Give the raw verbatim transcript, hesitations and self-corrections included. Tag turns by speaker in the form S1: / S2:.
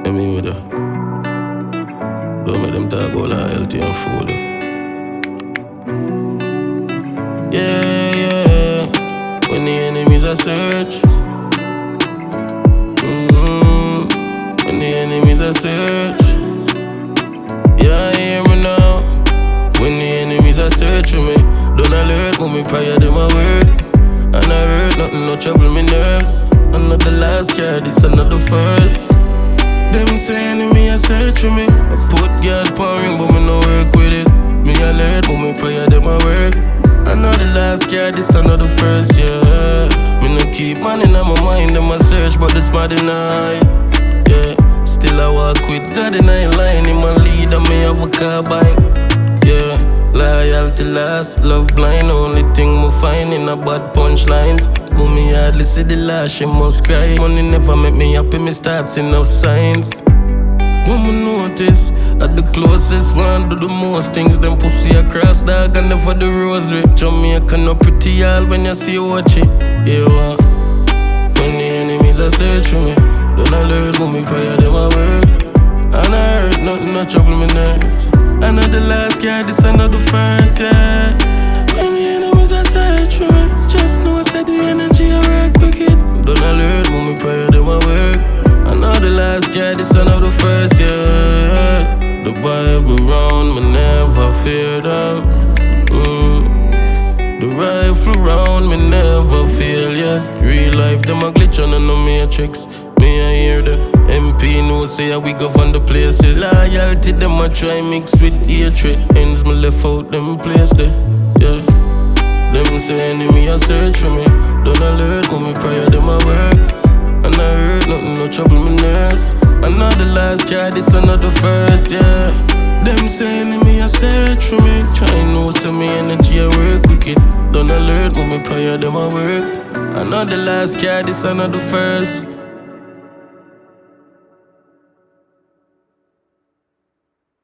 S1: I mean with her. Don't make them talk about loyalty and fool. Yeah, yeah. When the enemies are search. Mm-hmm. When the enemies are search. Yeah, hear me now. When the enemies are searching me, don't alert when me prior them a word. And I heard nothing, no trouble me nerves. I'm not the last card, this another first. Them say enemy a searching me. I put girl pouring, but me no work with it. Me alert, but me prior them a work. I know the last card, this another first, yeah. Me no keep money in my mind, them a search, but the smart in eye, yeah. Still I walk with God in I line, in my lead and me have a carbine, yeah. Loyalty last, love blind, only thing me find in a bad punchlines. But me hardly see the last, she must cry. Money never make me happy, me start seeing enough signs. When me notice, at the closest one do the most things. Them pussy across dog and never the rosary. Jamaica no pretty all when you see watch it. Yeah, what? When the enemies are searching me, don't alert when me prior them a work. And I heard nothing, no trouble me nerves. I know the last guy, this another first, yeah. When the enemies are searching me, just know I said the energy I work wicked. Don't alert when me prior them a work. I know the last guy, this another first, yeah. The Bible round, me never fear them. Mm. The rifle round, me never feel, yeah. Real life, them a glitch on no matrix. Me I hear the M P no say we govern the places. Loyalty, them a try mix with hatred. Ends me left out, them place there, yeah. Them say enemy a search for me. Don't alert when me prior them a work. And I heard nothing, no trouble me nerves. I know the last card, this another first, yeah. Them say enemy a search for me. Try know say me energy I work wicked. Don't alert when me prior them a work. I know the last card, this another first.